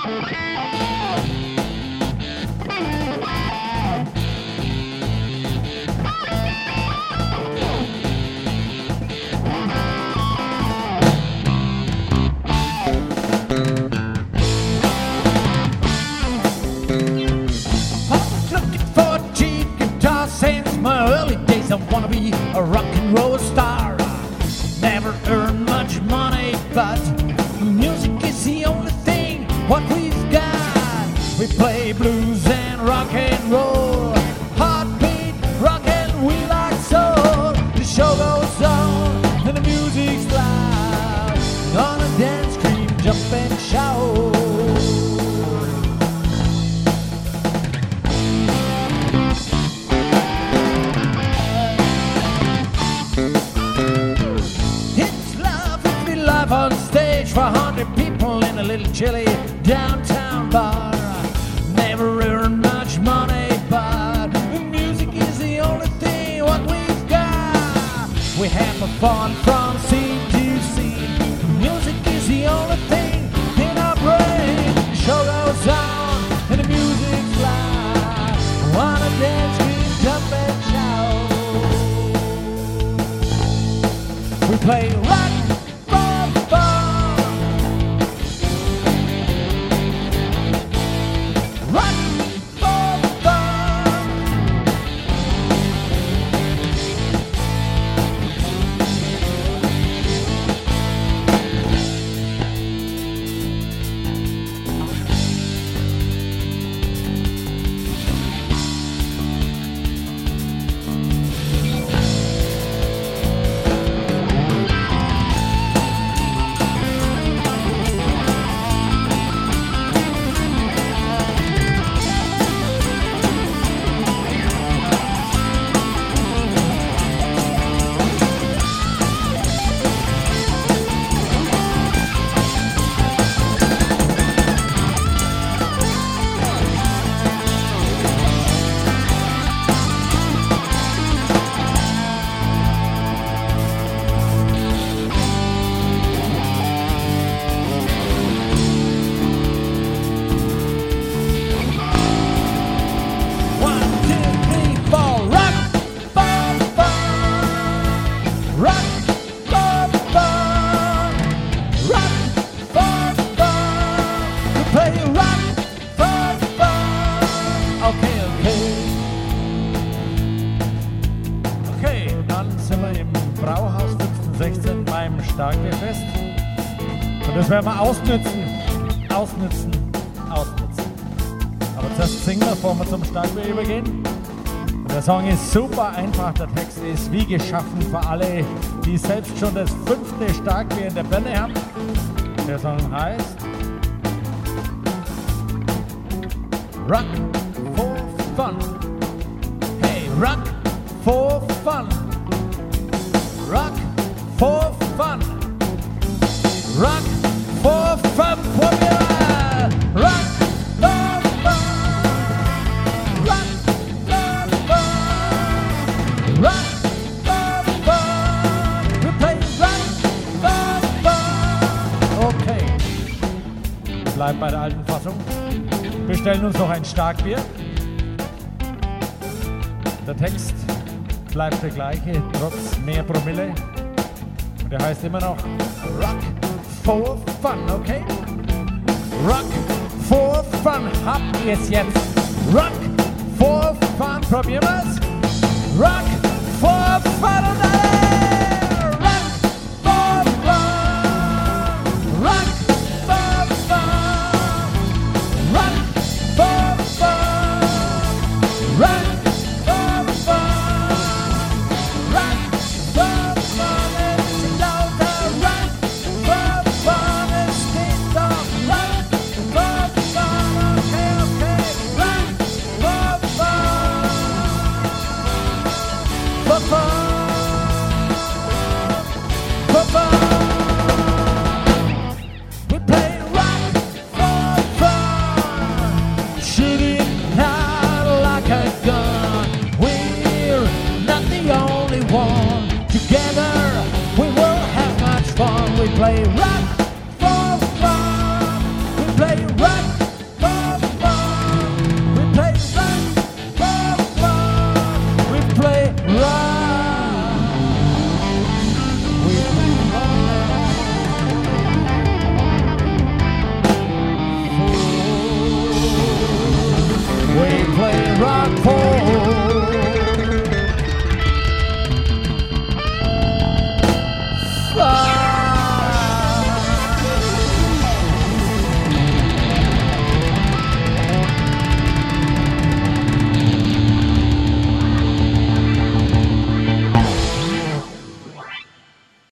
My early days, I wanna be a rock and roll star. Never earned much money, but music is the only thing what we've got. We play blues and rock and roll, heartbeat, rock and we like soul. The show goes on and the music's loud. Gonna dance, scream, jump and shout. On stage for 100 people in a little chilly downtown bar. Never earned much money, but music is the only thing what we've got. We have fun from scene to scene. Music is the only thing in our brain. The show goes on and the music's loud. Wanna dance, scream, jump and shout. We play rock. Und das werden wir ausnützen. Aber zuerst singen wir, bevor wir zum Starkbier übergehen. Und der Song ist super einfach, der Text ist wie geschaffen für alle, die selbst schon das 5. Starkbier in der Birne haben. Der Song heißt Rock for Fun. Hey, Rock for Fun. Rock for Fun. Rock for Fun. Formula. Rock for Fun. Rock for Fun. Rock for Fun. We play Rock for Fun. Okay. Wir bleiben bei der alten Fassung. Wir stellen uns noch ein Starkbier. Der Text bleibt der gleiche, trotz mehr Promille. Und der heißt immer noch Rock for Fun, okay? Rock for Fun, habt ihr es jetzt? Rock for Fun, probieren wir's? Rock for Fun und alle! Rock for Fun! Rock for Fun! Rock for Fun! Rock for Fun! Rock for Fun! It's lauter! Rock for Fun! Es steht doch! Rock for Fun! Okay, okay! Rock for Fun! For Fun! For Fun! We play rock for fun, shooting out like a gun. We're not the only one. Together we will have much fun. We play rock